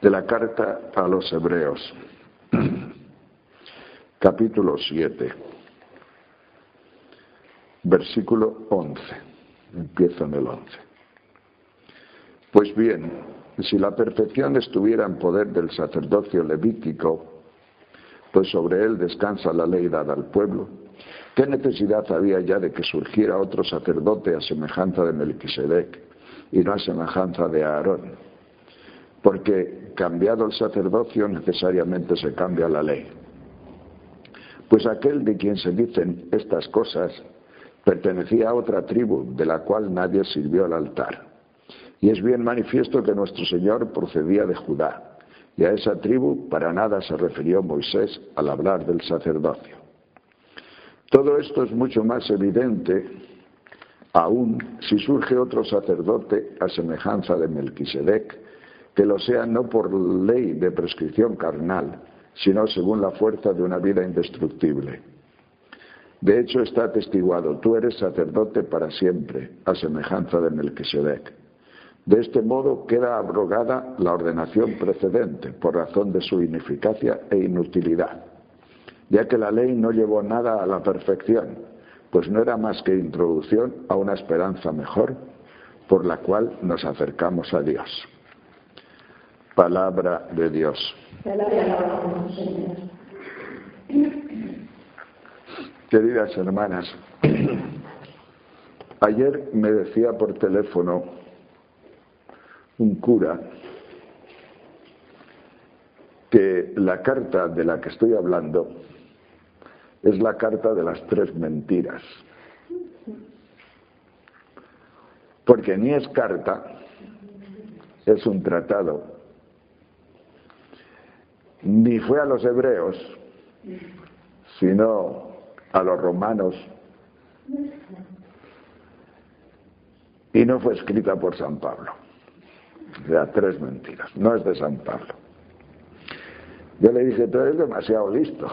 de la carta a los Hebreos, capítulo 7, versículo 11. Empiezo en el 11. Pues bien, si la perfección estuviera en poder del sacerdocio levítico, pues sobre él descansa la ley dada al pueblo, ¿qué necesidad había ya de que surgiera otro sacerdote a semejanza de Melquisedec y no a semejanza de Aarón? Porque cambiado el sacerdocio necesariamente se cambia la ley. Pues aquel de quien se dicen estas cosas pertenecía a otra tribu de la cual nadie sirvió al altar. Y es bien manifiesto que nuestro Señor procedía de Judá, y a esa tribu para nada se refirió Moisés al hablar del sacerdocio. Todo esto es mucho más evidente aún si surge otro sacerdote a semejanza de Melquisedec, que lo sea no por ley de prescripción carnal, sino según la fuerza de una vida indestructible. De hecho está atestiguado: tú eres sacerdote para siempre, a semejanza de Melquisedec. De este modo queda abrogada la ordenación precedente, por razón de su ineficacia e inutilidad, ya que la ley no llevó nada a la perfección, pues no era más que introducción a una esperanza mejor, por la cual nos acercamos a Dios. Palabra de Dios. Queridas hermanas, ayer me decía por teléfono un cura que la carta de la que estoy hablando es la carta de las 3 mentiras. Porque ni es carta, es un tratado, ni fue a los hebreos, sino a los romanos, y no fue escrita por San Pablo. O sea, 3 mentiras, no es de San Pablo. Yo le dije: tú eres demasiado listo,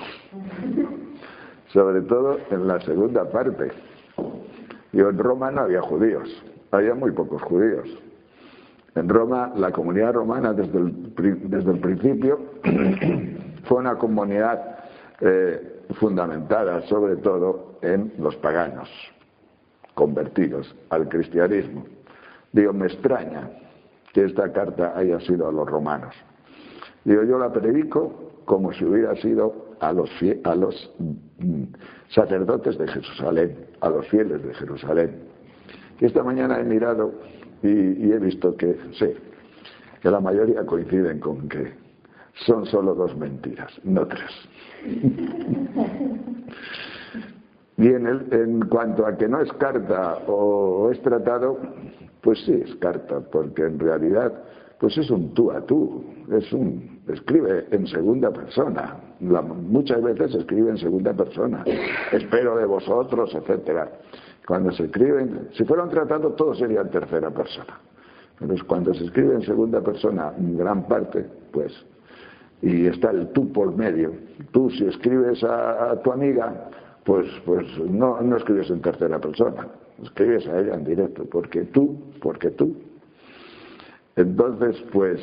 sobre todo en la segunda parte. Yo en Roma no había judíos, había muy pocos judíos. En Roma, la comunidad romana desde el principio fue una comunidad fundamentada sobre todo en los paganos convertidos al cristianismo. Digo, me extraña que esta carta haya sido a los romanos. Digo, yo la predico como si hubiera sido a los sacerdotes de Jerusalén, a los fieles de Jerusalén. Y esta mañana he mirado y he visto que sí, que la mayoría coinciden con que son solo 2 mentiras, no 3. Y en cuanto a que no es carta o es tratado, pues sí es carta, porque en realidad pues es un tú a tú, escribe en segunda persona, muchas veces escribe en segunda persona, espero de vosotros, etcétera. Cuando se escriben, si fuera un tratado todo sería en tercera persona, pero cuando se escribe en segunda persona en gran parte, pues, y está el tú por medio. Tú, si escribes a tu amiga, pues no escribes en tercera persona, escribes a ella en directo, porque tú. Entonces, pues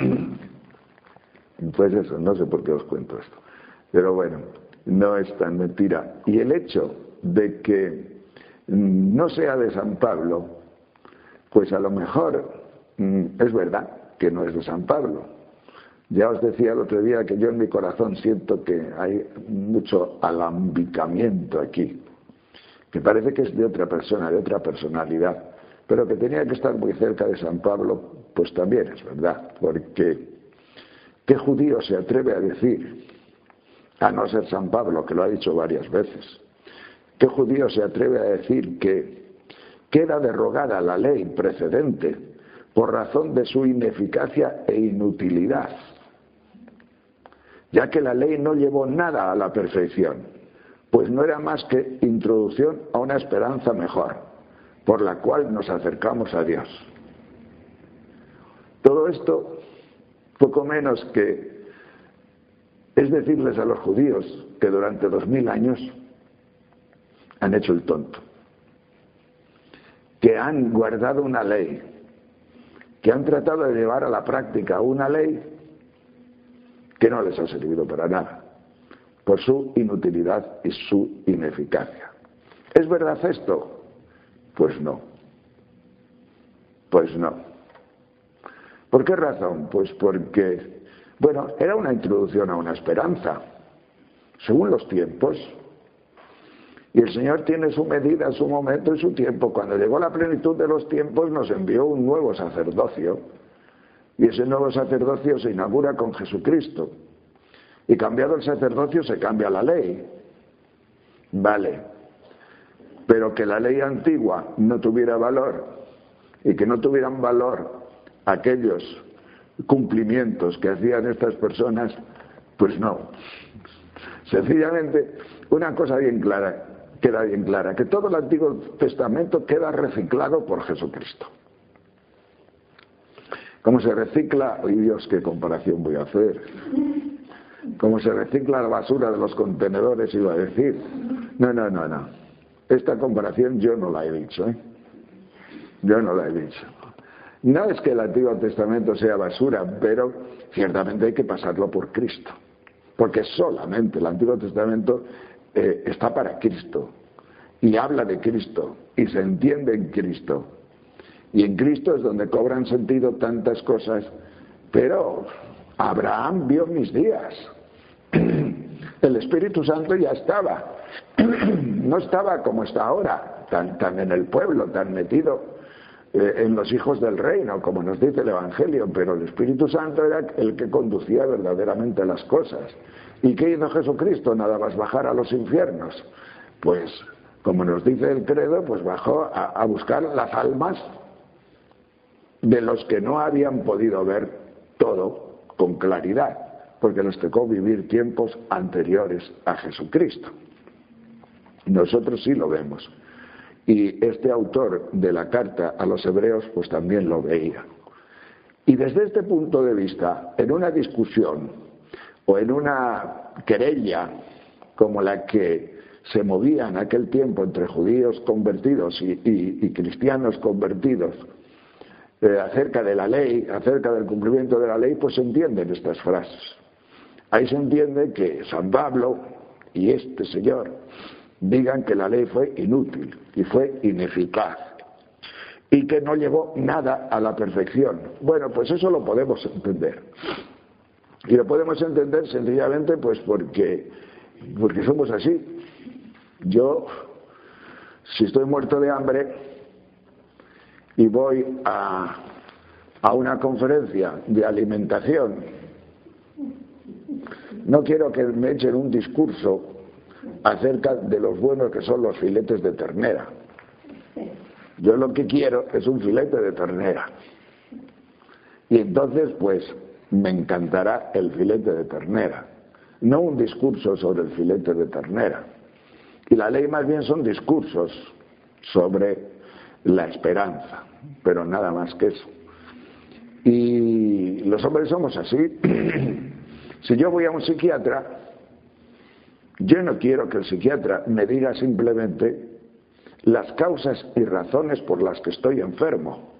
eso, no sé por qué os cuento esto, pero bueno, no es tan mentira. Y el hecho de que no sea de San Pablo, pues a lo mejor es verdad que no es de San Pablo. Ya os decía el otro día que yo en mi corazón siento que hay mucho alambicamiento aquí, que parece que es de otra persona, de otra personalidad, pero que tenía que estar muy cerca de San Pablo, pues también es verdad, porque ¿qué judío se atreve a decir, a no ser San Pablo, que lo ha dicho varias veces, qué judío se atreve a decir que queda derogada la ley precedente por razón de su ineficacia e inutilidad, ya que la ley no llevó nada a la perfección, pues no era más que introducción a una esperanza mejor, por la cual nos acercamos a Dios? Todo esto, poco menos que es decirles a los judíos que durante 2000 años han hecho el tonto, que han guardado una ley, que han tratado de llevar a la práctica una ley que no les ha servido para nada, por su inutilidad y su ineficacia. ¿Es verdad esto? Pues no. Pues no. ¿Por qué razón? Pues porque, bueno, era una introducción a una esperanza, según los tiempos. Y el Señor tiene su medida, su momento y su tiempo. Cuando llegó la plenitud de los tiempos nos envió un nuevo sacerdocio. Y ese nuevo sacerdocio se inaugura con Jesucristo. Y cambiado el sacerdocio se cambia la ley. Vale. Pero que la ley antigua no tuviera valor y que no tuvieran valor aquellos cumplimientos que hacían estas personas, pues no. Sencillamente, una cosa bien clara, queda bien clara, que todo el Antiguo Testamento queda reciclado por Jesucristo. ¿Cómo se recicla? ¡Ay Dios, qué comparación voy a hacer! ¿Cómo se recicla la basura de los contenedores, iba a decir? No. Esta comparación yo no la he dicho, ¿eh? Yo no la he dicho. No es que el Antiguo Testamento sea basura, pero ciertamente hay que pasarlo por Cristo. Porque solamente el Antiguo Testamento está para Cristo. Y habla de Cristo. Y se entiende en Cristo. Y en Cristo es donde cobran sentido tantas cosas. Pero Abraham vio mis días. El Espíritu Santo ya estaba. No estaba como está ahora, tan en el pueblo, tan metido en los hijos del reino, como nos dice el Evangelio, pero el Espíritu Santo era el que conducía verdaderamente las cosas. ¿Y qué hizo Jesucristo? Nada más bajar a los infiernos. Pues, como nos dice el credo, pues bajó a buscar las almas de los que no habían podido ver todo con claridad, porque les tocó vivir tiempos anteriores a Jesucristo. Nosotros sí lo vemos. Y este autor de la carta a los hebreos pues también lo veía. Y desde este punto de vista, en una discusión o en una querella como la que se movía en aquel tiempo entre judíos convertidos y cristianos convertidos, acerca de la ley, acerca del cumplimiento de la ley, pues se entienden estas frases. Ahí se entiende que San Pablo y este señor digan que la ley fue inútil y fue ineficaz y que no llevó nada a la perfección. Bueno, pues eso lo podemos entender. Y lo podemos entender sencillamente pues porque somos así. Yo, si estoy muerto de hambre y voy a una conferencia de alimentación, no quiero que me echen un discurso acerca de los buenos que son los filetes de ternera. Yo lo que quiero es un filete de ternera. Y entonces, pues, me encantará el filete de ternera. No un discurso sobre el filete de ternera. Y la ley más bien son discursos sobre la esperanza, pero nada más que eso. Y los hombres somos así. Si yo voy a un psiquiatra, yo no quiero que el psiquiatra me diga simplemente las causas y razones por las que estoy enfermo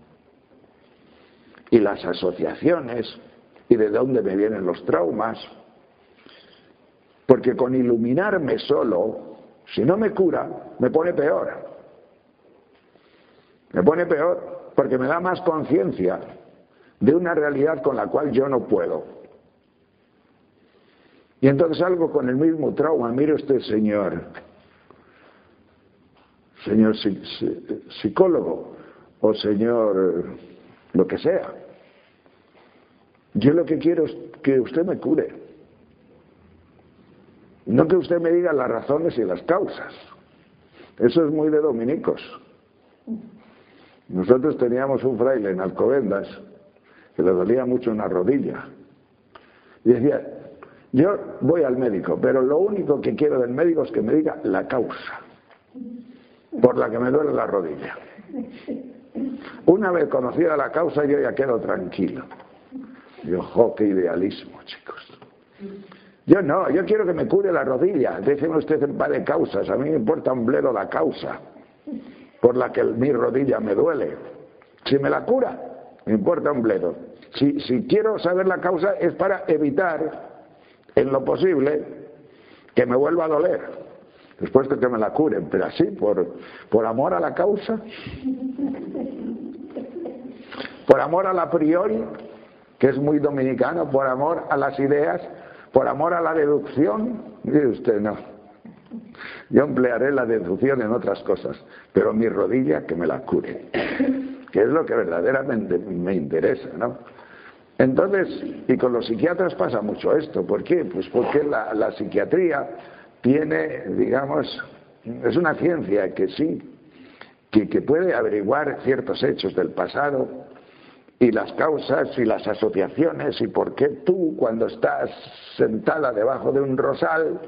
y las asociaciones y de dónde me vienen los traumas, porque con iluminarme solo, si no me cura, me pone peor. Me pone peor porque me da más conciencia de una realidad con la cual yo no puedo. Y entonces salgo con el mismo trauma. Mire usted, señor psicólogo o señor lo que sea. Yo lo que quiero es que usted me cure. No que usted me diga las razones y las causas. Eso es muy de dominicos. Nosotros teníamos un fraile en Alcobendas que le dolía mucho una rodilla. Y decía, yo voy al médico, pero lo único que quiero del médico es que me diga la causa por la que me duele la rodilla. Una vez conocida la causa, yo ya quedo tranquilo. Yo, ¡jo, qué idealismo, chicos! Yo no, yo quiero que me cure la rodilla. Déjeme usted en paz de causas. A mí me importa un bledo la causa por la que mi rodilla me duele. Si me la cura, me importa un bledo. Si quiero saber la causa es para evitar en lo posible, que me vuelva a doler, después de que me la curen, pero así, por amor a la causa, por amor a la priori, que es muy dominicano, por amor a las ideas, por amor a la deducción. Mire usted, no. Yo emplearé la deducción en otras cosas, pero mi rodilla que me la cure, que es lo que verdaderamente me interesa, ¿no? Entonces, y con los psiquiatras pasa mucho esto. ¿Por qué? Pues porque la psiquiatría tiene, digamos, es una ciencia que sí, que puede averiguar ciertos hechos del pasado y las causas y las asociaciones y por qué tú, cuando estás sentada debajo de un rosal,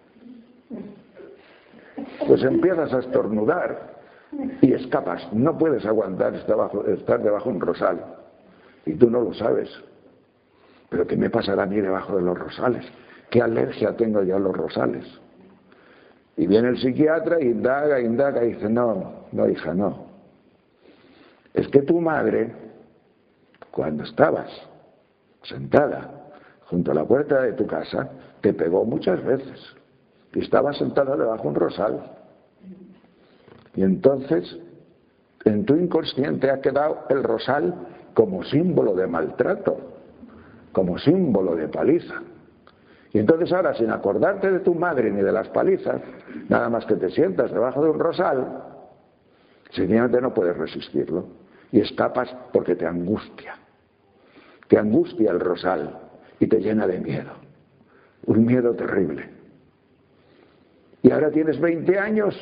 pues empiezas a estornudar y escapas. No puedes aguantar estar debajo de un rosal y tú no lo sabes. ¿Pero qué me pasará a mí debajo de los rosales? ¿Qué alergia tengo yo a los rosales? Y viene el psiquiatra y indaga y dice, no, hija, no. Es que tu madre, cuando estabas sentada junto a la puerta de tu casa, te pegó muchas veces. Y estabas sentada debajo de un rosal. Y entonces, en tu inconsciente ha quedado el rosal como símbolo de maltrato, como símbolo de paliza. Y entonces ahora, sin acordarte de tu madre ni de las palizas, nada más que te sientas debajo de un rosal, sencillamente no puedes resistirlo. Y escapas porque te angustia. Te angustia el rosal y te llena de miedo. Un miedo terrible. Y ahora tienes 20 años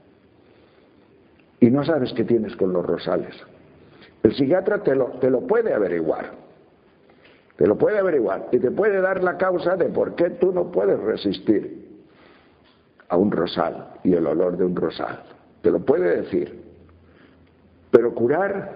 y no sabes qué tienes con los rosales. El psiquiatra te lo puede averiguar. Te lo puede averiguar y te puede dar la causa de por qué tú no puedes resistir a un rosal y el olor de un rosal. Te lo puede decir. Pero curar,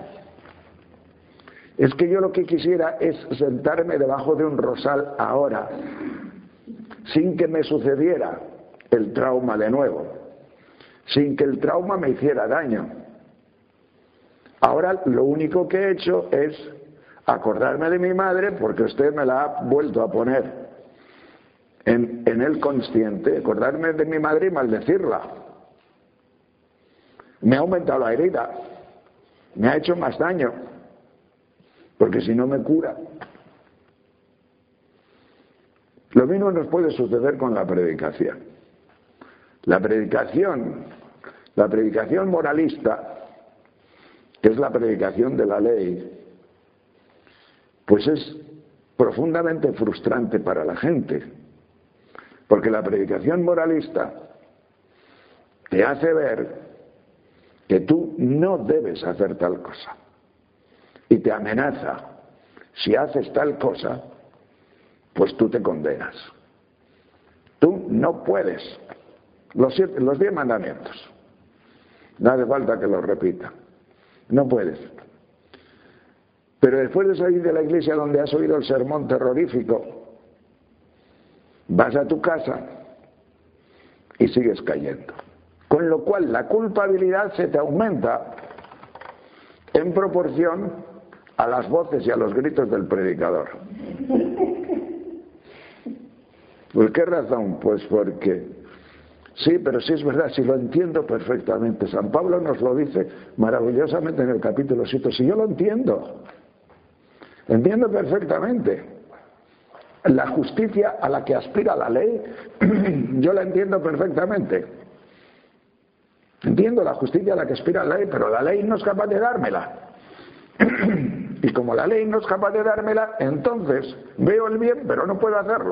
es que yo lo que quisiera es sentarme debajo de un rosal ahora, sin que me sucediera el trauma de nuevo, sin que el trauma me hiciera daño. Ahora lo único que he hecho es acordarme de mi madre, porque usted me la ha vuelto a poner en el consciente, acordarme de mi madre y maldecirla. Me ha aumentado la herida, me ha hecho más daño, porque si no me cura. Lo mismo nos puede suceder con la predicación. La predicación moralista, que es la predicación de la ley, pues es profundamente frustrante para la gente, porque la predicación moralista te hace ver que tú no debes hacer tal cosa y te amenaza: si haces tal cosa, pues tú te condenas. Tú no puedes. Los 10 mandamientos, no hace falta que los repita, no puedes. Pero después de salir de la iglesia donde has oído el sermón terrorífico, vas a tu casa y sigues cayendo. Con lo cual la culpabilidad se te aumenta en proporción a las voces y a los gritos del predicador. ¿Por qué razón? Pues porque sí, pero sí es verdad, sí lo entiendo perfectamente. San Pablo nos lo dice maravillosamente en el capítulo 7. Si yo lo entiendo perfectamente. La justicia a la que aspira la ley, yo la entiendo perfectamente. Entiendo la justicia a la que aspira la ley, pero la ley no es capaz de dármela. Y como la ley no es capaz de dármela, entonces veo el bien, pero no puedo hacerlo.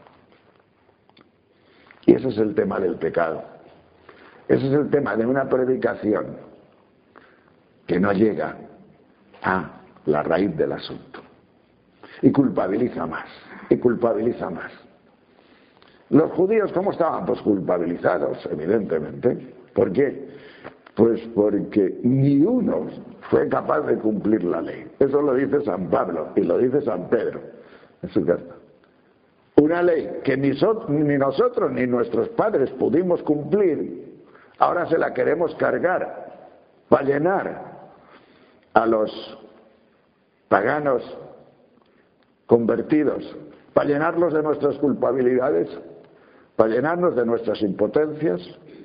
Y ese es el tema del pecado. Ese es el tema de una predicación que no llega a la raíz del asunto. Y culpabiliza más, y culpabiliza más. Los judíos, ¿cómo estaban? Pues culpabilizados, evidentemente. ¿Por qué? Pues porque ni uno fue capaz de cumplir la ley. Eso lo dice San Pablo y lo dice San Pedro en su carta. Una ley que ni nosotros ni nuestros padres pudimos cumplir, ahora se la queremos cargar para llenar a los paganos convertidos para llenarlos de nuestras culpabilidades, para llenarnos de nuestras impotencias.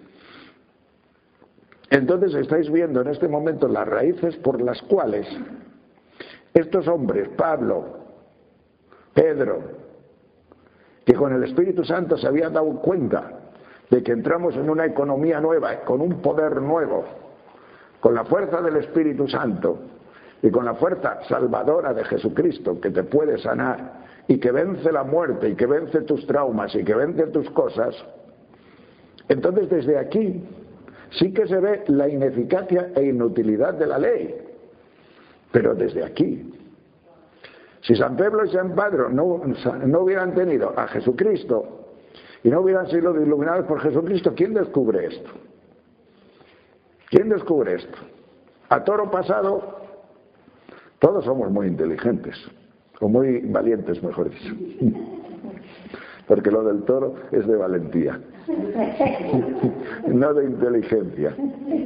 Entonces estáis viendo en este momento las raíces por las cuales estos hombres, Pablo, Pedro, que con el Espíritu Santo se habían dado cuenta de que entramos en una economía nueva, con un poder nuevo, con la fuerza del Espíritu Santo y con la fuerza salvadora de Jesucristo, que te puede sanar y que vence la muerte y que vence tus traumas y que vence tus cosas. Entonces desde aquí sí que se ve la ineficacia e inutilidad de la ley, pero desde aquí. Si San Pedro y San Pedro no hubieran tenido a Jesucristo y no hubieran sido iluminados por Jesucristo, ¿quién descubre esto? ¿Quién descubre esto? A toro pasado, todos somos muy inteligentes, o muy valientes, mejor dicho. Porque lo del toro es de valentía, no de inteligencia.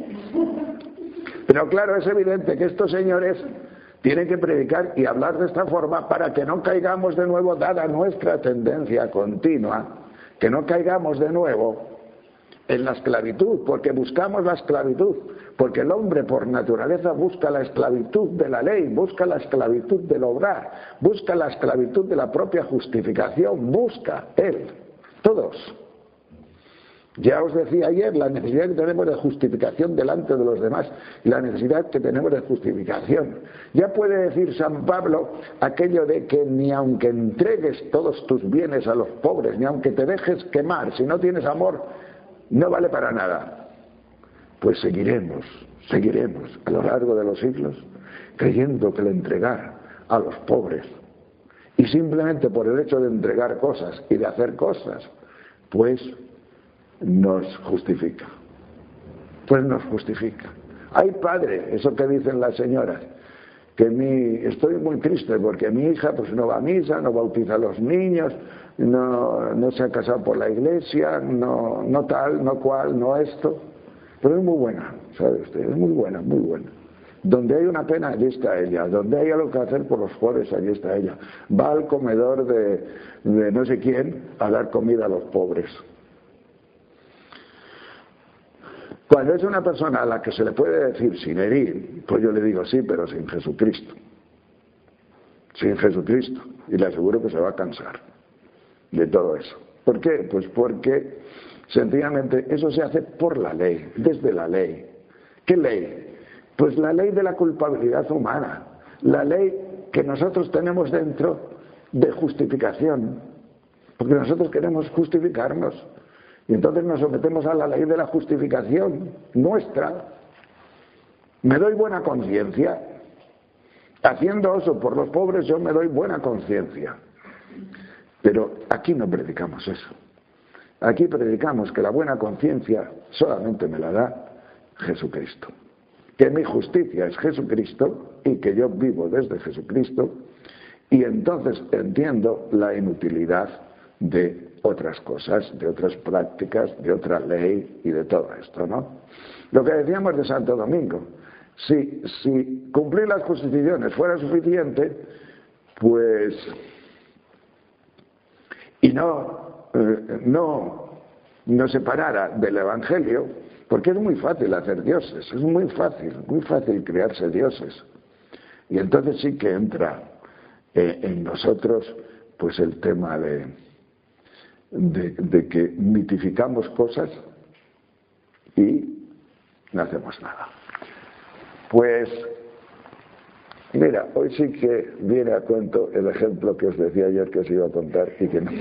Pero claro, es evidente que estos señores tienen que predicar y hablar de esta forma para que no caigamos de nuevo, dada nuestra tendencia continua, que no caigamos de nuevo en la esclavitud, porque buscamos la esclavitud, porque el hombre por naturaleza busca la esclavitud de la ley, busca la esclavitud del obrar, busca la esclavitud de la propia justificación, busca él, todos. Ya os decía ayer la necesidad que tenemos de justificación delante de los demás y la necesidad que tenemos de justificación. Ya puede decir San Pablo aquello de que ni aunque entregues todos tus bienes a los pobres, ni aunque te dejes quemar, si no tienes amor, no vale para nada. Pues seguiremos a lo largo de los siglos creyendo que el entregar a los pobres y simplemente por el hecho de entregar cosas y de hacer cosas, pues nos justifica. Pues nos justifica. Ay, padre, eso que dicen las señoras, que estoy muy triste porque mi hija pues no va a misa, no bautiza a los niños, no se ha casado por la iglesia, no tal, no cual, no esto. Pero es muy buena, ¿sabe usted? Es muy buena, muy buena. Donde hay una pena, allí está ella. Donde hay algo que hacer por los pobres, allí está ella. Va al comedor de no sé quién a dar comida a los pobres. Cuando es una persona a la que se le puede decir sin herir, pues yo le digo sí, pero sin Jesucristo. Sin Jesucristo. Y le aseguro que se va a cansar de todo eso. ¿Por qué? Pues porque sencillamente eso se hace por la ley, desde la ley. ¿Qué ley? Pues la ley de la culpabilidad humana, la ley que nosotros tenemos dentro de justificación, porque nosotros queremos justificarnos. Y entonces nos sometemos a la ley de la justificación nuestra. Me doy buena conciencia. Haciendo eso por los pobres yo me doy buena conciencia. Pero aquí no predicamos eso. Aquí predicamos que la buena conciencia solamente me la da Jesucristo. Que mi justicia es Jesucristo y que yo vivo desde Jesucristo. Y entonces entiendo la inutilidad de otras cosas, de otras prácticas, de otra ley y de todo esto, ¿no? Lo que decíamos de Santo Domingo, si cumplir las constituciones fuera suficiente, pues, y no separara del Evangelio, porque es muy fácil hacer dioses, es muy fácil crearse dioses. Y entonces sí que entra en nosotros pues el tema de que mitificamos cosas y no hacemos nada. Pues mira, hoy sí que viene a cuento el ejemplo que os decía ayer que os iba a contar y que no.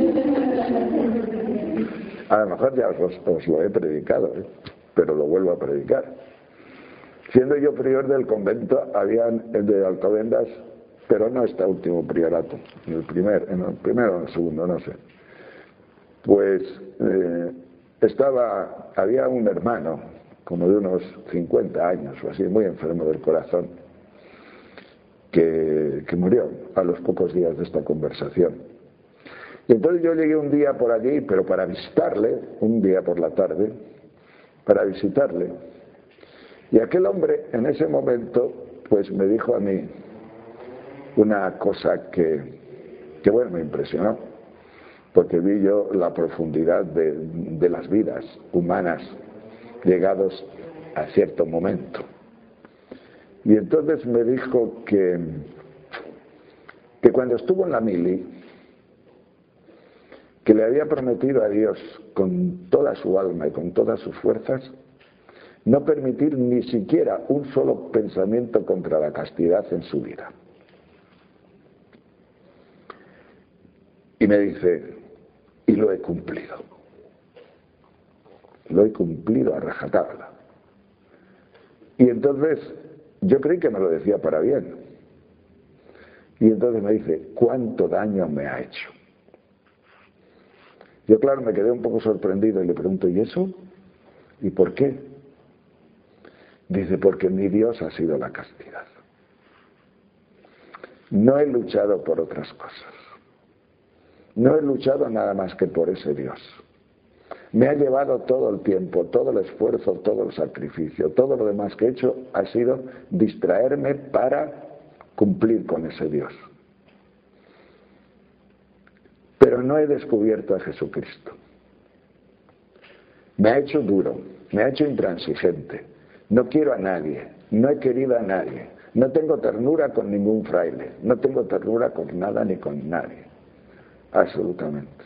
A lo mejor ya os lo he predicado, pero lo vuelvo a predicar. Siendo yo prior del convento, habían de Alcobendas, pero no este último priorato, en el primero o en el segundo, no sé. Pues había un hermano, como de unos 50 años o así, muy enfermo del corazón, que murió a los pocos días de esta conversación. Y entonces yo llegué un día por allí, pero para visitarle, un día por la tarde, para visitarle. Y aquel hombre en ese momento pues me dijo a mí una cosa que que bueno, me impresionó, porque vi yo la profundidad de las vidas humanas llegados a cierto momento. Y entonces me dijo que cuando estuvo en la mili, que le había prometido a Dios con toda su alma y con todas sus fuerzas no permitir ni siquiera un solo pensamiento contra la castidad en su vida. Y me dice, y lo he cumplido. Lo he cumplido a rajatabla. Y entonces yo creí que me lo decía para bien. Y entonces me dice, ¿cuánto daño me ha hecho? Yo, claro, me quedé un poco sorprendido y le pregunto, ¿y eso? ¿Y por qué? Dice, porque mi Dios ha sido la castidad. No he luchado por otras cosas. No he luchado nada más que por ese Dios. Me ha llevado todo el tiempo, todo el esfuerzo, todo el sacrificio, todo lo demás que he hecho ha sido distraerme para cumplir con ese Dios. Pero no he descubierto a Jesucristo. Me ha hecho duro, me ha hecho intransigente. No quiero a nadie, no he querido a nadie. No tengo ternura con ningún fraile, no tengo ternura con nada ni con nadie. Absolutamente.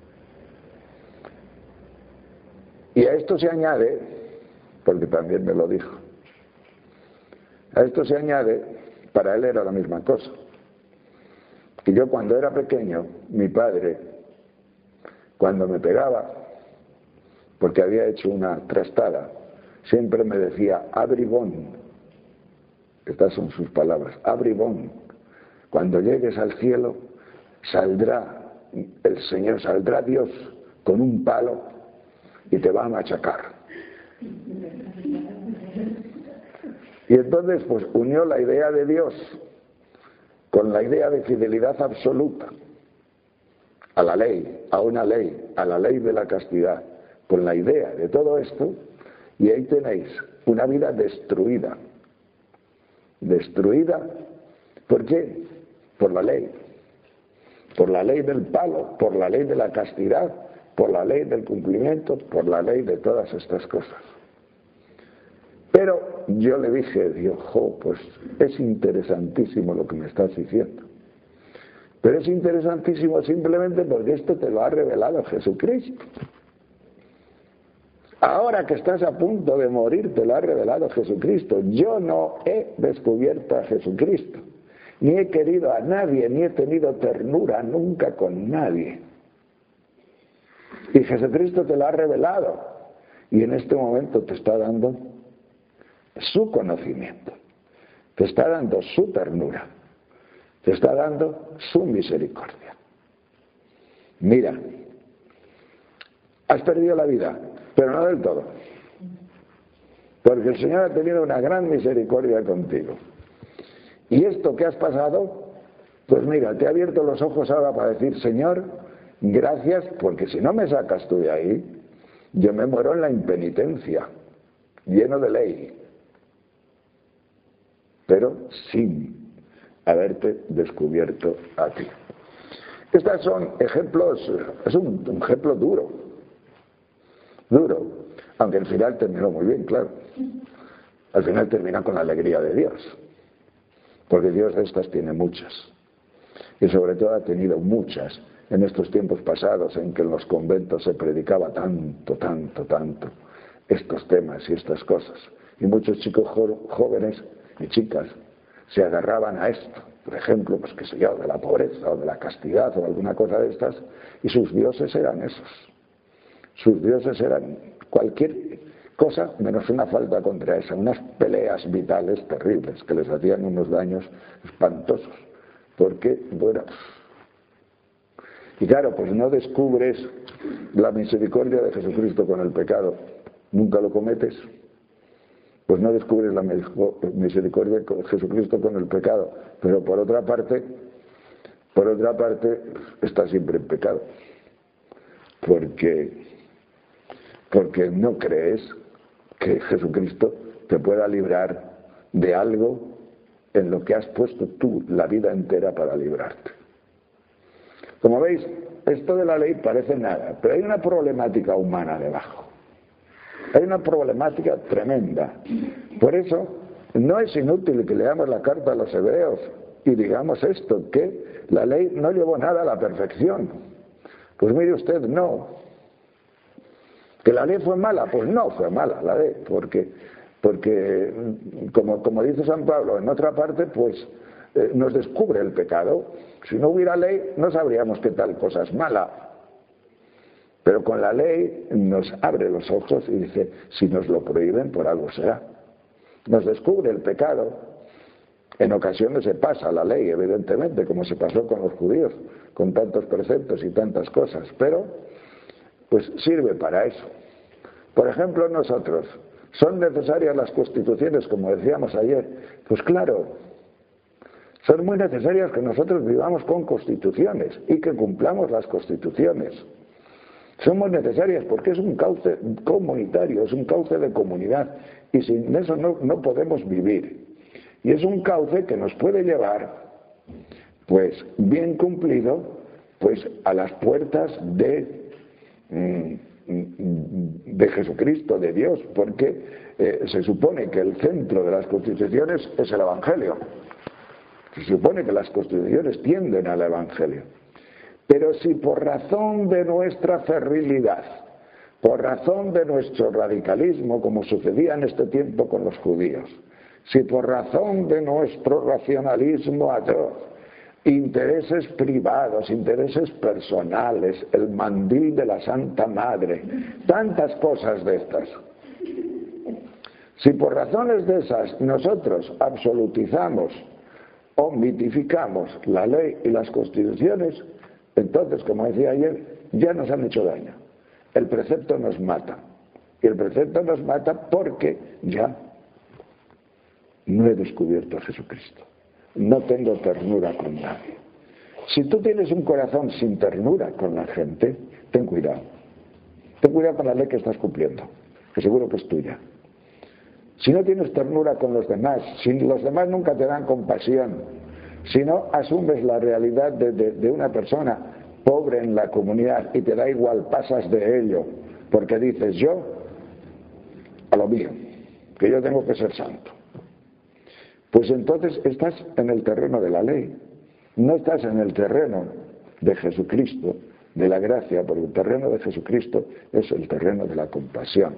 Y a esto se añade, porque también me lo dijo, a esto se añade, para él era la misma cosa, que yo cuando era pequeño, mi padre, cuando me pegaba, porque había hecho una trastada, siempre me decía, abribón, estas son sus palabras, abribón, cuando llegues al cielo, saldrá el Señor, saldrá Dios con un palo y te va a machacar. Y entonces pues unió la idea de Dios con la idea de fidelidad absoluta a la ley, a una ley, a la ley de la castidad, con la idea de todo esto, y ahí tenéis una vida destruida. Destruida, ¿por qué? Por la ley del palo, por la ley de la castidad, por la ley del cumplimiento, por la ley de todas estas cosas. Pero yo le dije, Dios, pues es interesantísimo lo que me estás diciendo. Pero es interesantísimo simplemente porque esto te lo ha revelado Jesucristo. Ahora que estás a punto de morir, te lo ha revelado Jesucristo. Yo no he descubierto a Jesucristo. Ni he querido a nadie, ni he tenido ternura nunca con nadie. Y Jesucristo te lo ha revelado. Y en este momento te está dando su conocimiento. Te está dando su ternura. Te está dando su misericordia. Mira, has perdido la vida, pero no del todo. Porque el Señor ha tenido una gran misericordia contigo. Y esto que has pasado, pues mira, te ha abierto los ojos ahora para decir, Señor, gracias, porque si no me sacas tú de ahí, yo me muero en la impenitencia, lleno de ley, pero sin haberte descubierto a ti. Estos son ejemplos, es un ejemplo duro, aunque al final terminó muy bien, claro. Al final termina con la alegría de Dios, porque Dios de estas tiene muchas, y sobre todo ha tenido muchas en estos tiempos pasados en que en los conventos se predicaba tanto estos temas y estas cosas, y muchos chicos jóvenes y chicas se agarraban a esto, por ejemplo, pues qué sé yo, de la pobreza o de la castidad o alguna cosa de estas, y sus dioses eran esos. Sus dioses eran cualquier cosa menos una falta contra esa, unas peleas vitales terribles que les hacían unos daños espantosos, porque, bueno, y claro, pues no descubres la misericordia de Jesucristo con el pecado, nunca lo cometes, pues no descubres la misericordia de Jesucristo con el pecado, pero por otra parte estás siempre en pecado, porque no crees que Jesucristo te pueda librar de algo en lo que has puesto tú la vida entera para librarte. Como veis, esto de la ley parece nada, pero hay una problemática humana debajo. Hay una problemática tremenda. Por eso, no es inútil que leamos la carta a los hebreos y digamos esto, que la ley no llevó nada a la perfección. Pues mire usted, no. ¿Que la ley fue mala? Pues no fue mala la ley, porque como dice San Pablo en otra parte, pues nos descubre el pecado. Si no hubiera ley, no sabríamos que tal cosa es mala. Pero con la ley nos abre los ojos y dice, si nos lo prohíben, por algo será. Nos descubre el pecado. En ocasiones se pasa la ley, evidentemente, como se pasó con los judíos, con tantos preceptos y tantas cosas, pero pues sirve para eso. Por ejemplo, nosotros, ¿son necesarias las constituciones, como decíamos ayer? Pues claro, son muy necesarias que nosotros vivamos con constituciones y que cumplamos las constituciones. Son muy necesarias porque es un cauce comunitario, es un cauce de comunidad, y sin eso no podemos vivir. Y es un cauce que nos puede llevar, pues bien cumplido, pues a las puertas de Jesucristo, de Dios, porque se supone que el centro de las constituciones es el Evangelio. Se supone que las constituciones tienden al Evangelio. Pero si por razón de nuestra ferrilidad, por razón de nuestro radicalismo, como sucedía en este tiempo con los judíos, si por razón de nuestro racionalismo atroz, intereses privados, intereses personales, el mandil de la Santa Madre, tantas cosas de estas, si por razones de esas nosotros absolutizamos o mitificamos la ley y las constituciones, entonces, como decía ayer, ya nos han hecho daño. El precepto nos mata. Y el precepto nos mata porque ya no he descubierto a Jesucristo. No tengo ternura con nadie. Si tú tienes un corazón sin ternura con la gente, ten cuidado. Ten cuidado con la ley que estás cumpliendo, que seguro que es tuya. Si no tienes ternura con los demás, si los demás nunca te dan compasión, si no asumes la realidad de una persona pobre en la comunidad y te da igual, pasas de ello, porque dices yo a lo mío, que yo tengo que ser santo, pues entonces estás en el terreno de la ley, no estás en el terreno de Jesucristo, de la gracia, porque el terreno de Jesucristo es el terreno de la compasión.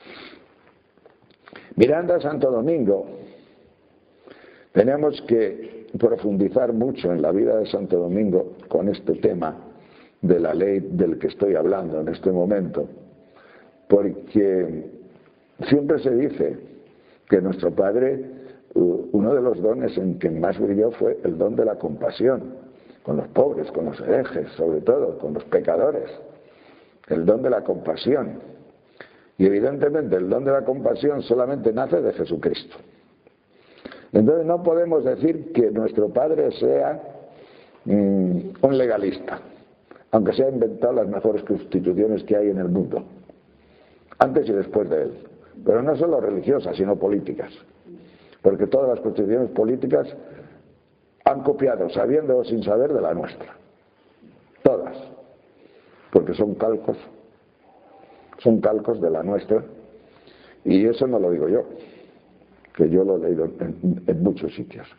Mirando a Santo Domingo, tenemos que profundizar mucho en la vida de Santo Domingo con este tema de la ley del que estoy hablando en este momento, porque siempre se dice que nuestro Padre, uno de los dones en que más brilló fue el don de la compasión, con los pobres, con los herejes, sobre todo, con los pecadores, el don de la compasión. Y evidentemente el don de la compasión solamente nace de Jesucristo. Entonces no podemos decir que nuestro Padre sea un legalista, aunque se ha inventado las mejores constituciones que hay en el mundo, antes y después de él. Pero no solo religiosas, sino políticas, porque todas las constituciones políticas han copiado, sabiendo o sin saber, de la nuestra. Todas, porque son calcos de la nuestra, y eso no lo digo yo, que yo lo he leído en muchos sitios.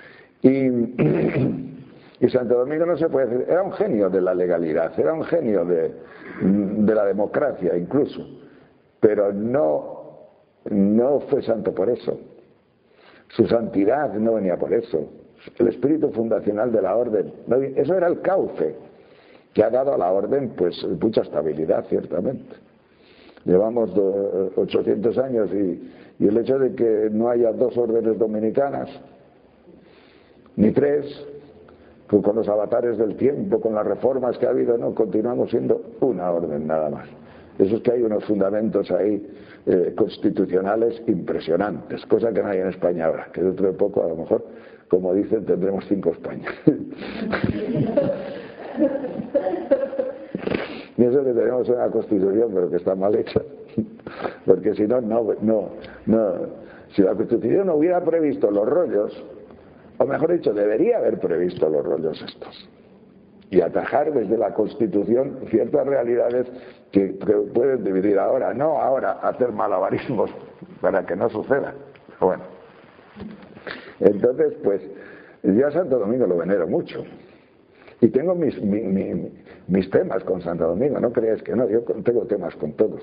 Y Santo Domingo, no se puede decir, era un genio de la legalidad, era un genio de la democracia incluso, pero no fue santo por eso. Su santidad no venía por eso. El espíritu fundacional de la orden, eso era el cauce que ha dado a la orden pues mucha estabilidad, ciertamente. Llevamos 800 años y el hecho de que no haya 2 órdenes dominicanas, ni 3, pues con los avatares del tiempo, con las reformas que ha habido, no, continuamos siendo una orden nada más. Eso es que hay unos fundamentos ahí constitucionales impresionantes, cosa que no hay en España ahora, que dentro de poco a lo mejor, como dicen, tendremos 5 Españas. Y eso que tenemos una constitución, pero que está mal hecha, porque si no, si la constitución no hubiera previsto los rollos, o mejor dicho, debería haber previsto los rollos estos. y atajar desde la Constitución ciertas realidades que pueden dividir ahora. No ahora hacer malabarismos para que no suceda. Bueno, entonces pues yo a Santo Domingo lo venero mucho. Y tengo mis temas con Santo Domingo, no creáis que no, yo tengo temas con todos.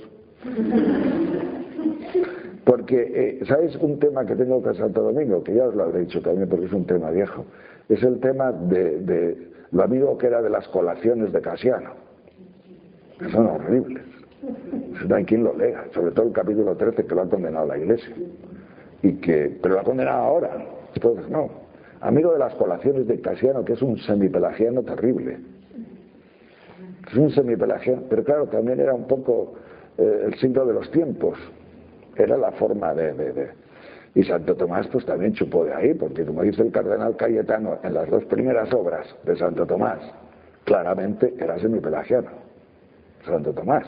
Porque, ¿sabéis un tema que tengo con Santo Domingo? Que ya os lo habré dicho también porque es un tema viejo. Es el tema de lo amigo que era de las colaciones de Casiano. Que son horribles. No hay quien lo lea, sobre todo el capítulo 13 que lo ha condenado la Iglesia. Pero lo ha condenado ahora, entonces no. Amigo de las colaciones de Casiano, que es un semipelagiano terrible. Es un semipelagiano, pero claro, también era un poco el signo de los tiempos. Era la forma Y Santo Tomás pues también chupó de ahí, porque como dice el cardenal Cayetano en las 2 primeras obras de Santo Tomás, claramente era semipelagiano. Santo Tomás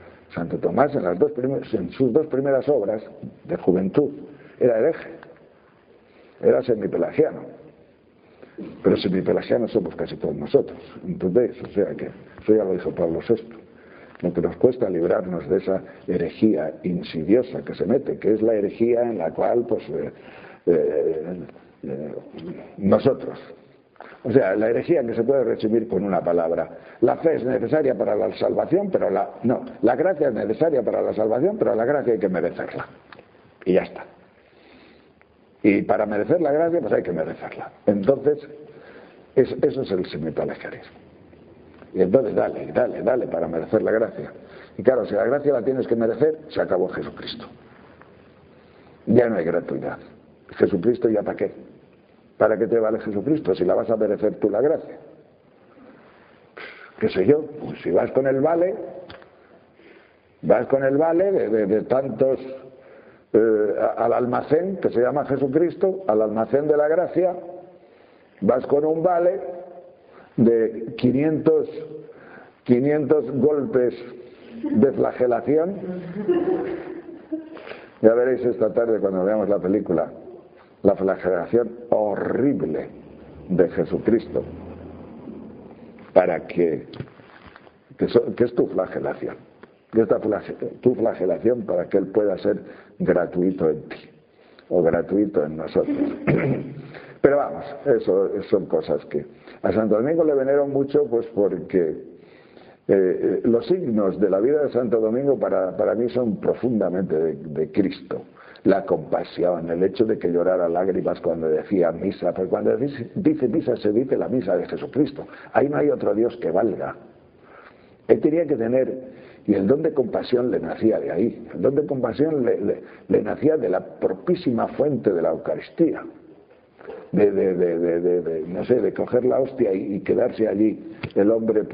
en sus 2 primeras obras de juventud era hereje, era semipelagiano. Pero semipelagianos somos casi todos nosotros, ¿entendéis? O sea que eso ya lo dijo Pablo VI. Lo que nos cuesta librarnos de esa herejía insidiosa que se mete, que es la herejía en la cual pues nosotros, o sea, la herejía que se puede resumir con una palabra: la fe es necesaria para la salvación, pero la gracia es necesaria para la salvación, pero la gracia hay que merecerla, y ya está. Y para merecer la gracia pues hay que merecerla. Entonces eso es el semipelagianismo. Y entonces dale para merecer la gracia. Y claro, si la gracia la tienes que merecer, se acabó Jesucristo. Ya no hay gratuidad. Jesucristo, ¿ya para qué? ¿Para qué te vale Jesucristo si la vas a merecer tú la gracia? ¿Qué sé yo? Pues si vas con el vale de tantos al almacén que se llama Jesucristo, al almacén de la gracia, vas con un vale de 500 golpes de flagelación. Ya veréis esta tarde cuando veamos la película la flagelación horrible de Jesucristo, para que es tu flagelación, que esta tu flagelación para que Él pueda ser gratuito en ti o gratuito en nosotros. Pero vamos, eso son cosas que a Santo Domingo le venero mucho, pues porque los signos de la vida de Santo Domingo para mí son profundamente de Cristo. La compasión, el hecho de que llorara lágrimas cuando decía misa, porque cuando dice misa se dice la misa de Jesucristo. Ahí no hay otro Dios que valga. Él tenía que tener, y el don de compasión le nacía de ahí. El don de compasión le nacía de la propísima fuente de la Eucaristía. De coger la hostia y quedarse allí el hombre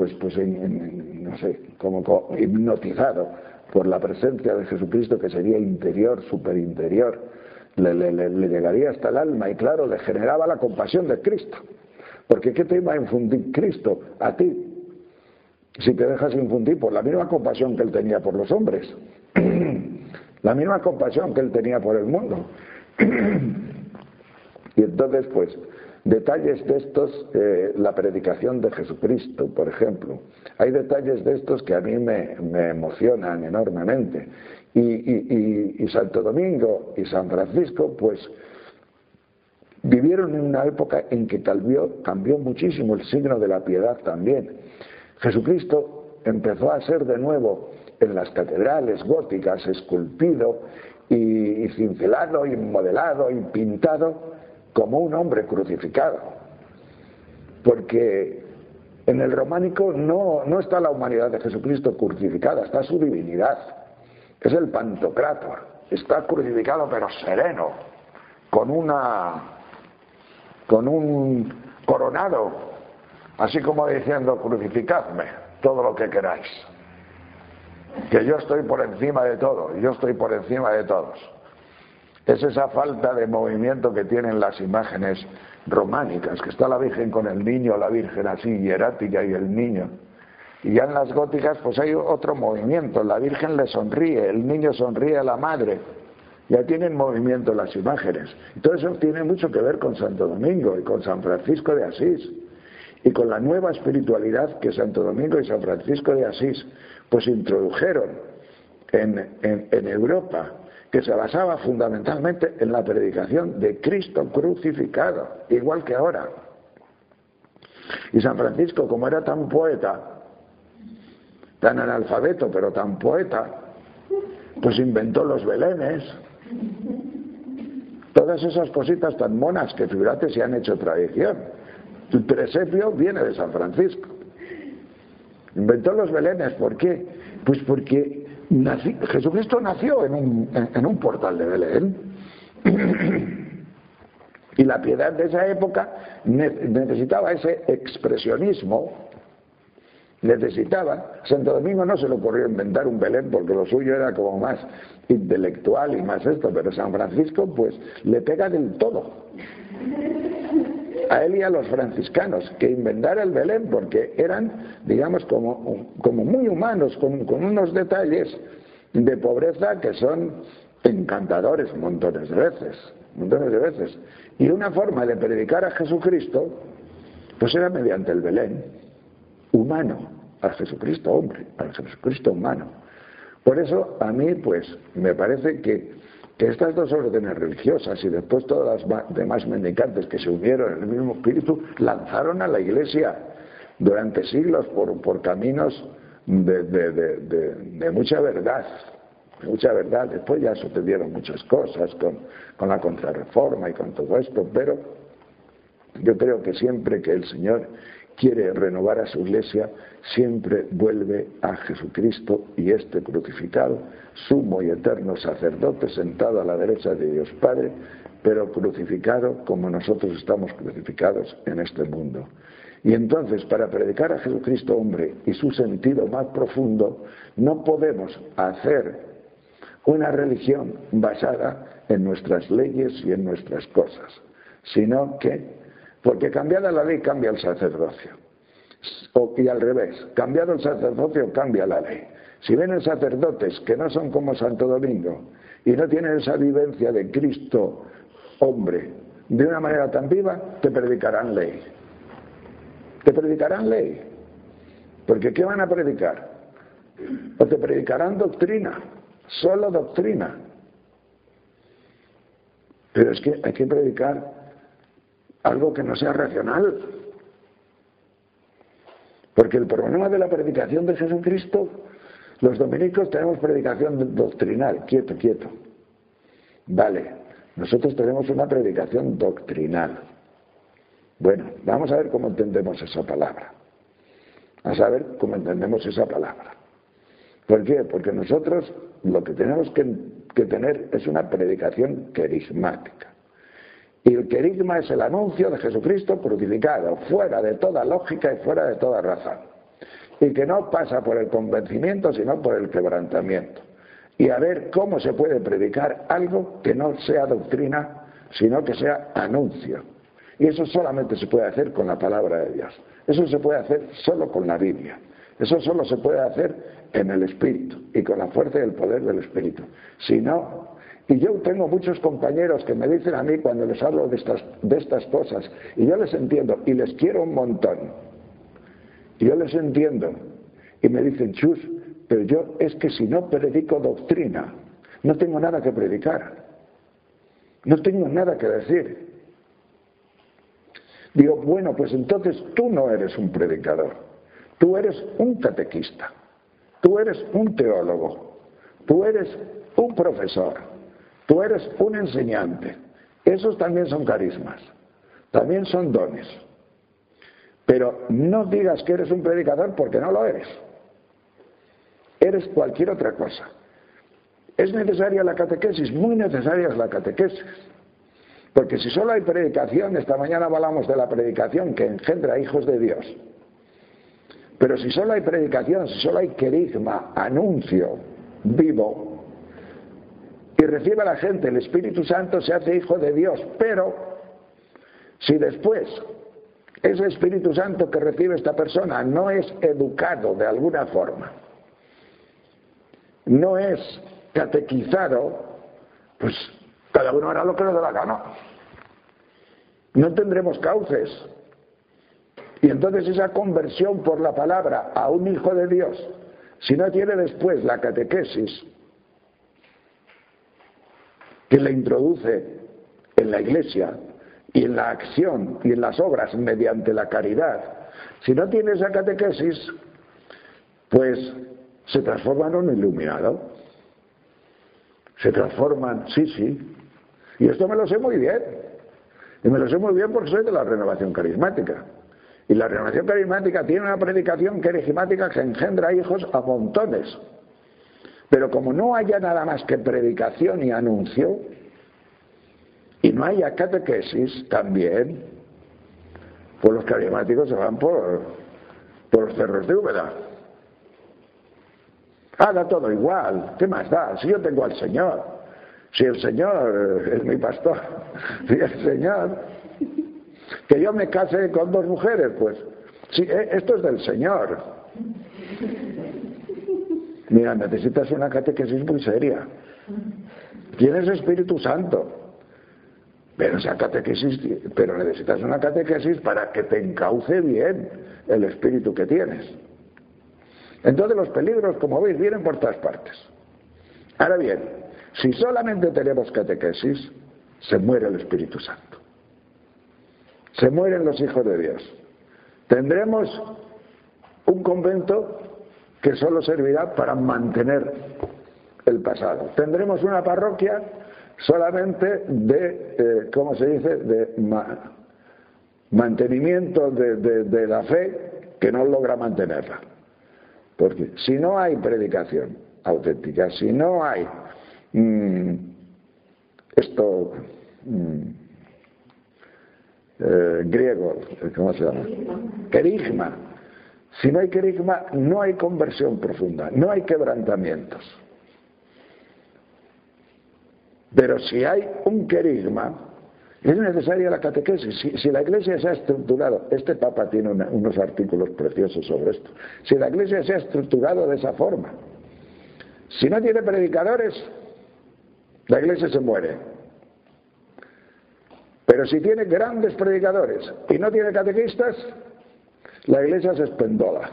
como hipnotizado por la presencia de Jesucristo, que sería interior, superinterior, le llegaría hasta el alma, y claro, le generaba la compasión de Cristo, porque ¿qué te iba a infundir Cristo a ti si te dejas infundir por la misma compasión que Él tenía por los hombres, la misma compasión que Él tenía por el mundo? Y entonces, pues, detalles de estos, la predicación de Jesucristo, por ejemplo. Hay detalles de estos que a mí me emocionan enormemente. Y Santo Domingo y San Francisco, pues, vivieron en una época en que cambió muchísimo el signo de la piedad también. Jesucristo empezó a ser de nuevo en las catedrales góticas esculpido y cincelado y modelado y pintado como un hombre crucificado, porque en el románico no está la humanidad de Jesucristo crucificada, está su divinidad, es el Pantocrátor, está crucificado pero sereno, con un coronado, así como diciendo: crucificadme todo lo que queráis, que yo estoy por encima de todo, yo estoy por encima de todos. Es esa falta de movimiento que tienen las imágenes románicas, que está la Virgen con el niño, la Virgen así hierática y el niño. Y ya en las góticas pues hay otro movimiento, la Virgen le sonríe, el niño sonríe a la madre. Ya tienen movimiento las imágenes. Y todo eso tiene mucho que ver con Santo Domingo y con San Francisco de Asís. y con la nueva espiritualidad que Santo Domingo y San Francisco de Asís pues introdujeron en Europa, que se basaba fundamentalmente en la predicación de Cristo crucificado, igual que ahora. Y San Francisco, como era tan poeta, tan analfabeto, pero tan poeta, pues inventó los belenes, todas esas cositas tan monas que, fíjate, se han hecho tradición. El presepio viene de San Francisco. Inventó los belenes, ¿por qué? Pues porque Jesucristo nació en un portal de Belén. Y la piedad de esa época necesitaba ese expresionismo. Santo Domingo no se le ocurrió inventar un Belén porque lo suyo era como más intelectual y más esto, pero San Francisco pues le pega del todo a él y a los franciscanos que inventara el Belén, porque eran, digamos, como muy humanos, con unos detalles de pobreza que son encantadores montones de veces. Y una forma de predicar a Jesucristo pues era mediante el Belén humano, al Jesucristo hombre, al Jesucristo humano. Por eso a mí pues me parece que estas dos órdenes religiosas y después todas las demás mendicantes que se unieron en el mismo espíritu lanzaron a la Iglesia durante siglos por caminos de mucha verdad. Después ya sucedieron muchas cosas con la Contrarreforma y con todo esto, pero yo creo que siempre que el Señor quiere renovar a su Iglesia, siempre vuelve a Jesucristo y este crucificado, sumo y eterno sacerdote sentado a la derecha de Dios Padre, pero crucificado como nosotros estamos crucificados en este mundo. Y entonces, para predicar a Jesucristo hombre y su sentido más profundo, no podemos hacer una religión basada en nuestras leyes y en nuestras cosas, sino que, porque cambiada la ley cambia el sacerdocio, y al revés, cambiado el sacerdocio cambia la ley. Si vienen sacerdotes que no son como Santo Domingo y no tienen esa vivencia de Cristo hombre de una manera tan viva, te predicarán ley. Porque ¿qué van a predicar? O te predicarán doctrina, solo doctrina. Pero es que hay que predicar algo que no sea racional. Porque el problema de la predicación de Jesucristo, los dominicos tenemos predicación doctrinal, quieto. Vale, nosotros tenemos una predicación doctrinal. Bueno, vamos a ver cómo entendemos esa palabra. ¿Por qué? Porque nosotros lo que tenemos que tener es una predicación querigmática. Y el querigma es el anuncio de Jesucristo crucificado, fuera de toda lógica y fuera de toda razón. Y que no pasa por el convencimiento, sino por el quebrantamiento. Y a ver cómo se puede predicar algo que no sea doctrina, sino que sea anuncio. Y eso solamente se puede hacer con la palabra de Dios. Eso se puede hacer solo con la Biblia. Eso solo se puede hacer en el Espíritu y con la fuerza y el poder del Espíritu. Si no, y yo tengo muchos compañeros que me dicen a mí cuando les hablo de estas cosas, y yo les entiendo y les quiero un montón. Y yo les entiendo y me dicen, Chus, pero yo es que si no predico doctrina, no tengo nada que predicar. No tengo nada que decir. Digo, bueno, pues entonces tú no eres un predicador, tú eres un catequista, tú eres un teólogo, tú eres un profesor, tú eres un enseñante. Esos también son carismas, también son dones. Pero no digas que eres un predicador porque no lo eres. Eres cualquier otra cosa. ¿Es necesaria la catequesis? Muy necesaria es la catequesis. Porque si solo hay predicación, esta mañana hablamos de la predicación que engendra hijos de Dios. Pero si solo hay predicación, si solo hay querigma, anuncio vivo, y recibe a la gente el Espíritu Santo, se hace hijo de Dios. Pero si después ese Espíritu Santo que recibe esta persona no es educado de alguna forma, no es catequizado, pues cada uno hará lo que le dé la gana. No tendremos cauces. Y entonces esa conversión por la palabra a un hijo de Dios, si no tiene después la catequesis que le introduce en la Iglesia y en la acción y en las obras mediante la caridad, si no tiene esa catequesis, pues se transforma en un iluminado. Se transforman, sí. Y esto me lo sé muy bien. Y me lo sé muy bien porque soy de la renovación carismática. Y la renovación carismática tiene una predicación carismática que engendra hijos a montones. Pero como no haya nada más que predicación y anuncio, y no haya catequesis también, pues los carismáticos se van por los cerros de Úbeda. Haga todo igual, ¿qué más da? Si yo tengo al Señor, si el Señor es mi pastor, si el Señor, que yo me case con 2 mujeres, pues, sí, esto es del Señor. Mira, necesitas una catequesis muy seria. Tienes Espíritu Santo, pero necesitas una catequesis para que te encauce bien el espíritu que tienes. Entonces los peligros, como veis, vienen por todas partes. Ahora bien, si solamente tenemos catequesis, se muere el Espíritu Santo. Se mueren los hijos de Dios. Tendremos un convento que solo servirá para mantener el pasado. Tendremos una parroquia solamente de, ¿cómo se dice?, de mantenimiento de la fe que no logra mantenerla. Porque si no hay predicación auténtica, si no hay griego, ¿cómo se llama? Querigma. Si no hay querigma, no hay conversión profunda, no hay quebrantamientos. Pero si hay un querigma, es necesaria la catequesis. Si la Iglesia se ha estructurado, este Papa tiene unos artículos preciosos sobre esto, si la Iglesia se ha estructurado de esa forma, si no tiene predicadores, la Iglesia se muere. Pero si tiene grandes predicadores y no tiene catequistas, la Iglesia se espendola.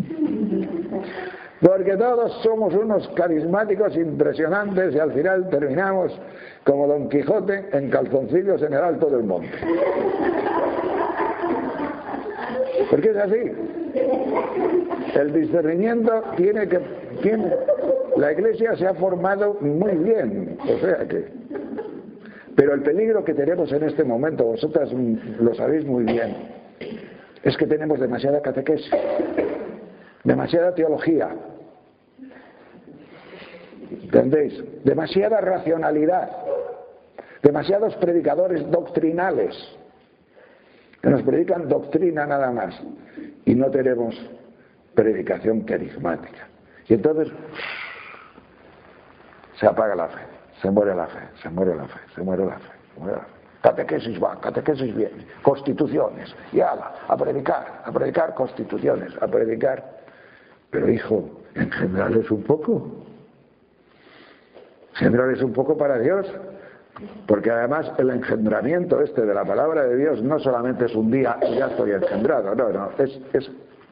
Porque todos somos unos carismáticos impresionantes y al final terminamos como Don Quijote en calzoncillos en el alto del monte. Porque es así. El discernimiento la Iglesia se ha formado muy bien, o sea que... Pero el peligro que tenemos en este momento, vosotras lo sabéis muy bien, es que tenemos demasiada catequesis, demasiada teología, ¿entendéis? Demasiada racionalidad, demasiados predicadores doctrinales, que nos predican doctrina nada más, y no tenemos predicación carismática. Y entonces se apaga la fe, se muere la fe, se muere la fe, se muere la fe, se muere la fe. Catequesis va, catequesis viene, constituciones, y ala, a predicar constituciones, a predicar. Pero hijo, engendrarles un poco. Engendrarles un poco para Dios. Porque además el engendramiento de la palabra de Dios no solamente es un día y ya estoy engendrado, no, es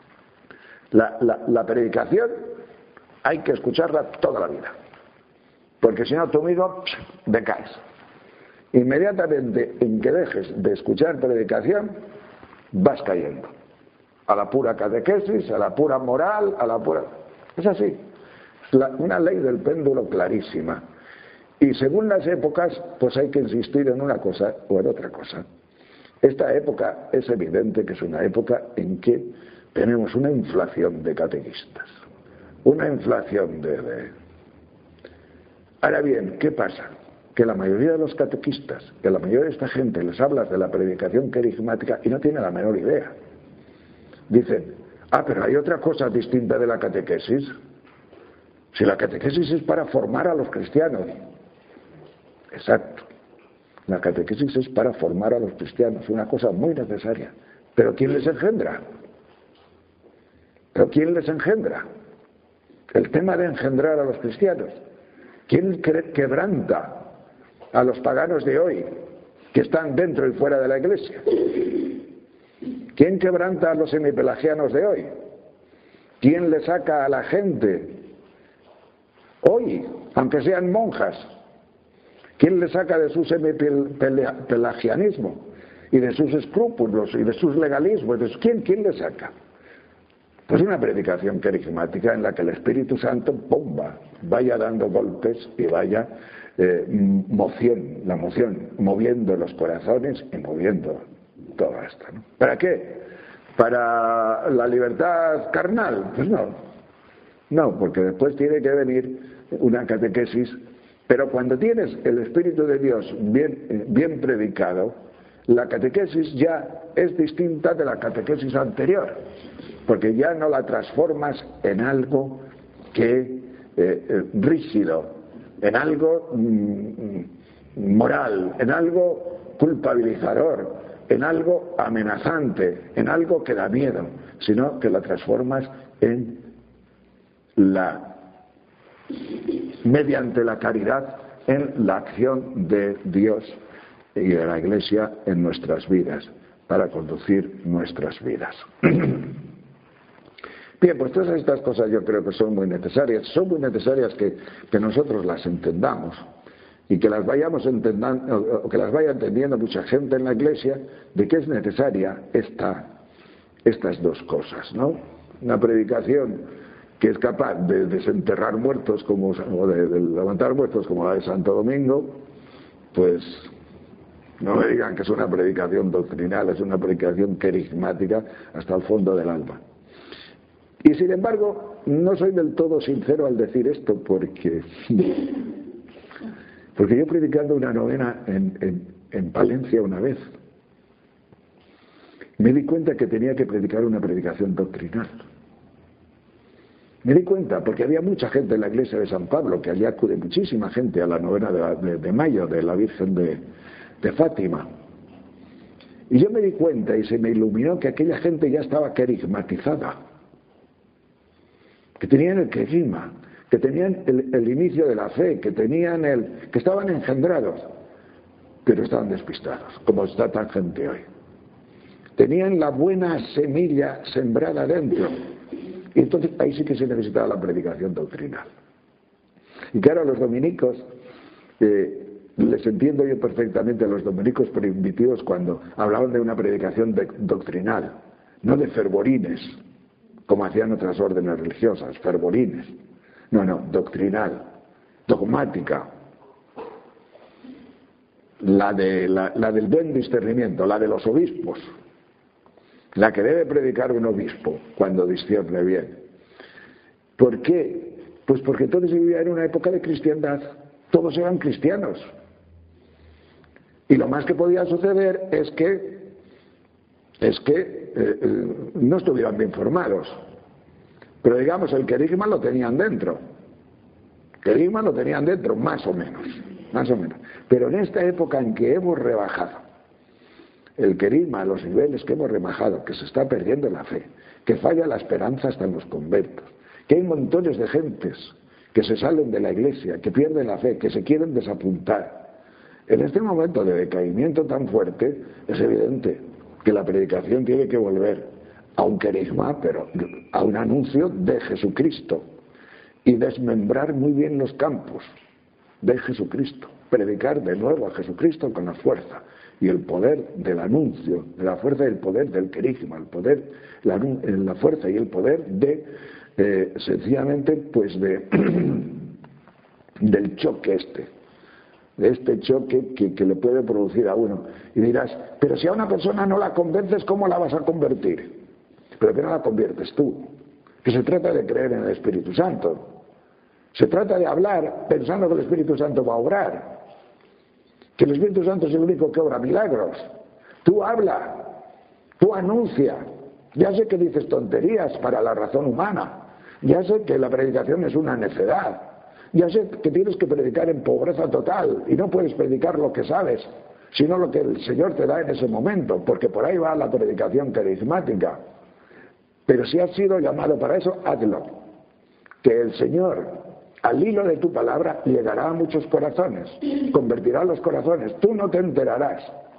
la predicación hay que escucharla toda la vida. Porque si no tú mismo decaes. Inmediatamente en que dejes de escuchar predicación, vas cayendo a la pura catequesis, a la pura moral, a la pura... Es así, es una ley del péndulo clarísima. Y según las épocas, pues hay que insistir en una cosa o en otra cosa. Esta época es evidente que es una época en que tenemos una inflación de catequistas, una inflación de... Ahora bien, ¿qué pasa? Que la mayoría de los catequistas, que la mayoría de esta gente les hablas de la predicación carismática y no tiene la menor idea. Dicen, pero hay otra cosa distinta de la catequesis. Si la catequesis es para formar a los cristianos. Exacto. La catequesis es para formar a los cristianos, una cosa muy necesaria. ¿Pero quién les engendra? ¿Pero quién les engendra? El tema de engendrar a los cristianos. ¿Quién quebranta a los paganos de hoy que están dentro y fuera de la Iglesia? ¿Quién quebranta a los semipelagianos de hoy? ¿Quién le saca a la gente hoy, aunque sean monjas? ¿Quién le saca de su semipelagianismo y de sus escrúpulos y de sus legalismos? ¿Quién le saca? Pues una predicación carismática en la que el Espíritu Santo, ¡pumba!, vaya dando golpes y vaya moviendo los corazones y moviendo todo esto, ¿no? ¿Para qué? ¿Para la libertad carnal? Pues no, porque después tiene que venir una catequesis, pero cuando tienes el Espíritu de Dios bien predicado, la catequesis ya es distinta de la catequesis anterior, porque ya no la transformas en algo que rígido, en algo moral, en algo culpabilizador, en algo amenazante, en algo que da miedo, sino que la transformas en mediante la caridad, en la acción de Dios y de la Iglesia en nuestras vidas, para conducir nuestras vidas. Bien, pues todas estas cosas yo creo que son muy necesarias que nosotros las entendamos y que las vayamos entendiendo, o que las vaya entendiendo mucha gente en la Iglesia, de que es necesaria estas dos cosas, ¿no? Una predicación que es capaz de desenterrar muertos o de levantar muertos como la de Santo Domingo, pues no me digan que es una predicación doctrinal, es una predicación carismática hasta el fondo del alma. Y sin embargo, no soy del todo sincero al decir esto, porque yo predicando una novena en Palencia una vez, me di cuenta que tenía que predicar una predicación doctrinal. Me di cuenta, porque había mucha gente en la iglesia de San Pablo, que allí acude muchísima gente a la novena de mayo de la Virgen de Fátima. Y yo me di cuenta y se me iluminó que aquella gente ya estaba carismatizada, que tenían el querigma, que tenían el inicio de la fe, que estaban engendrados, pero estaban despistados, como está tan gente hoy. Tenían la buena semilla sembrada dentro. Y entonces ahí sí que se necesitaba la predicación doctrinal. Y claro, a los dominicos, les entiendo yo perfectamente a los dominicos primitivos cuando hablaban de una predicación doctrinal, no de fervorines, como hacían otras órdenes religiosas, fervorines. No, doctrinal, dogmática. La del buen discernimiento, la de los obispos. La que debe predicar un obispo cuando discierne bien. ¿Por qué? Pues porque entonces se vivía en una época de cristiandad. Todos eran cristianos. Y lo más que podía suceder es que no estuvieran bien formados. Pero digamos, el querigma lo tenían dentro. Querigma lo tenían dentro, más o menos. Pero en esta época en que hemos rebajado el querigma a los niveles que hemos rebajado, que se está perdiendo la fe, que falla la esperanza hasta en los conventos, que hay montones de gentes que se salen de la iglesia, que pierden la fe, que se quieren desapuntar. En este momento de decaimiento tan fuerte, es evidente que la predicación tiene que volver a un querigma, pero a un anuncio de Jesucristo, y desmembrar muy bien los campos de Jesucristo, predicar de nuevo a Jesucristo con la fuerza y el poder del anuncio, de la fuerza y el poder del querigma, la fuerza y el poder de sencillamente pues del choque de este choque que le puede producir a uno. Y dirás, pero si a una persona no la convences, ¿cómo la vas a convertir? Pero que no la conviertes tú, que se trata de creer en el Espíritu Santo, se trata de hablar pensando que el Espíritu Santo va a obrar, que el Espíritu Santo es el único que obra milagros. Tú habla, tú anuncia. Ya sé que dices tonterías para la razón humana, ya sé que la predicación es una necedad, ya sé que tienes que predicar en pobreza total y no puedes predicar lo que sabes, sino lo que el Señor te da en ese momento, porque por ahí va la predicación carismática. Pero si has sido llamado para eso, hazlo. Que el Señor, al hilo de tu palabra, llegará a muchos corazones, convertirá los corazones. Tú no te enterarás,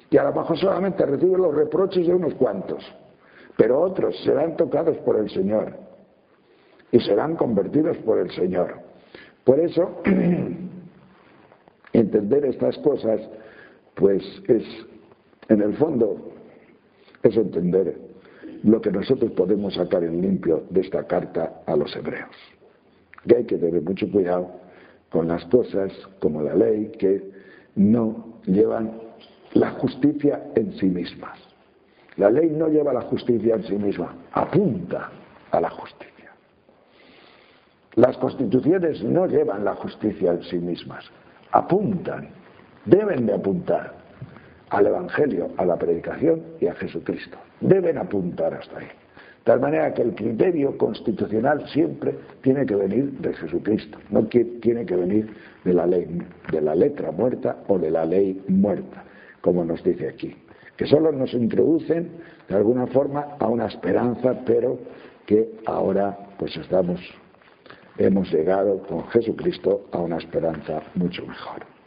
Y a lo mejor solamente reciben los reproches de unos cuantos, pero otros serán tocados por el Señor y serán convertidos por el Señor. Por eso, entender estas cosas, pues es, en el fondo, es entender lo que nosotros podemos sacar en limpio de esta carta a los hebreos. Que hay que tener mucho cuidado con las cosas como la ley, que no llevan la justicia en sí mismas. La ley no lleva la justicia en sí misma, apunta a la justicia. Las constituciones no llevan la justicia en sí mismas, apuntan, deben de apuntar al Evangelio, a la predicación y a Jesucristo. Deben apuntar hasta ahí. De tal manera que el criterio constitucional siempre tiene que venir de Jesucristo, no tiene que venir de la ley, de la letra muerta o de la ley muerta, como nos dice aquí, que solo nos introducen de alguna forma a una esperanza, pero que ahora pues hemos llegado con Jesucristo a una esperanza mucho mejor.